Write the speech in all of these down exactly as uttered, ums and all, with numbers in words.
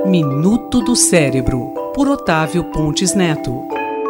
Minuto do Cérebro, por Otávio Pontes Neto.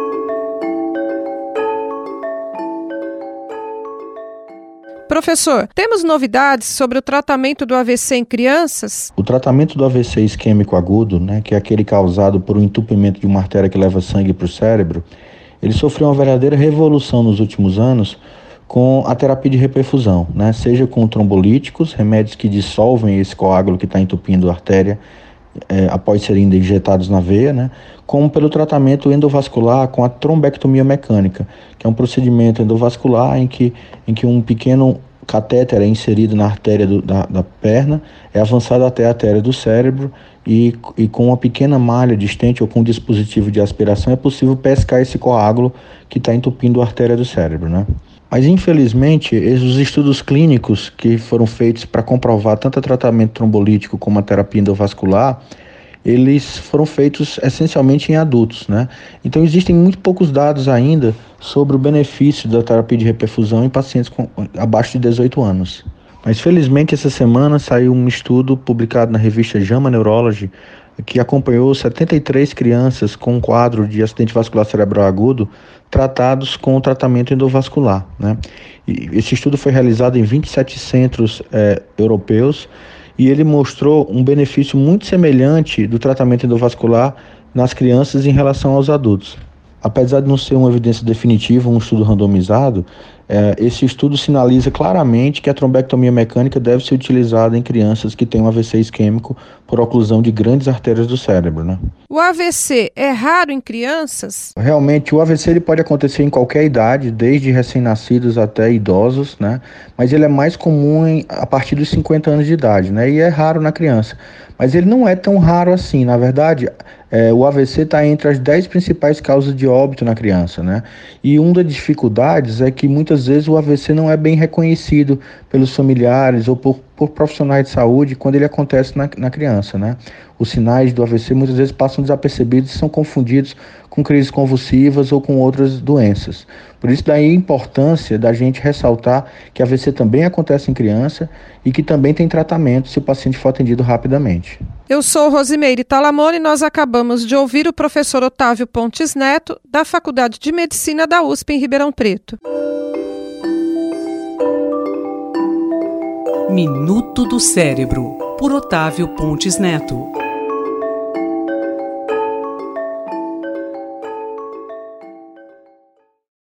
Professor, temos novidades sobre o tratamento do A V C em crianças? O tratamento do A V C isquêmico agudo, né, que é aquele causado por um entupimento de uma artéria que leva sangue para o cérebro, ele sofreu uma verdadeira revolução nos últimos anos com a terapia de reperfusão, né, seja com trombolíticos, remédios que dissolvem esse coágulo que está entupindo a artéria é, após serem injetados na veia, né, como pelo tratamento endovascular com a trombectomia mecânica, que é um procedimento endovascular em que, em que um pequeno catéter é inserido na artéria do, da, da perna, é avançado até a artéria do cérebro e, e com uma pequena malha de stent ou com um dispositivo de aspiração é possível pescar esse coágulo que está entupindo a artéria do cérebro, né? Mas, infelizmente, os estudos clínicos que foram feitos para comprovar tanto o tratamento trombolítico como a terapia endovascular, eles foram feitos essencialmente em adultos, né? Então, existem muito poucos dados ainda sobre o benefício da terapia de reperfusão em pacientes com, abaixo de dezoito anos. Mas, felizmente, essa semana saiu um estudo publicado na revista JAMA Neurology que acompanhou setenta e três crianças com um quadro de acidente vascular cerebral agudo tratados com o tratamento endovascular, né? E esse estudo foi realizado em vinte e sete centros eh, europeus e ele mostrou um benefício muito semelhante do tratamento endovascular nas crianças em relação aos adultos. Apesar de não ser uma evidência definitiva, um estudo randomizado, eh, esse estudo sinaliza claramente que a trombectomia mecânica deve ser utilizada em crianças que têm um A V C isquêmico por oclusão de grandes artérias do cérebro, né? O A V C é raro em crianças? Realmente, o A V C ele pode acontecer em qualquer idade, desde recém-nascidos até idosos, né? Mas ele é mais comum em, a partir dos cinquenta anos de idade, né? E é raro na criança. Mas ele não é tão raro assim, na verdade. É, o A V C está entre as dez principais causas de óbito na criança, né? E uma das dificuldades é que muitas vezes o A V C não é bem reconhecido pelos familiares ou por, por profissionais de saúde quando ele acontece na, na criança, né? Os sinais do A V C muitas vezes passam desapercebidos e são confundidos com crises convulsivas ou com outras doenças. Por isso daí a importância da gente ressaltar que A V C também acontece em criança e que também tem tratamento se o paciente for atendido rapidamente. Eu sou Rosimeire Talamone e nós acabamos de ouvir o professor Otávio Pontes Neto, da Faculdade de Medicina da U S P em Ribeirão Preto. Minuto do Cérebro, por Otávio Pontes Neto.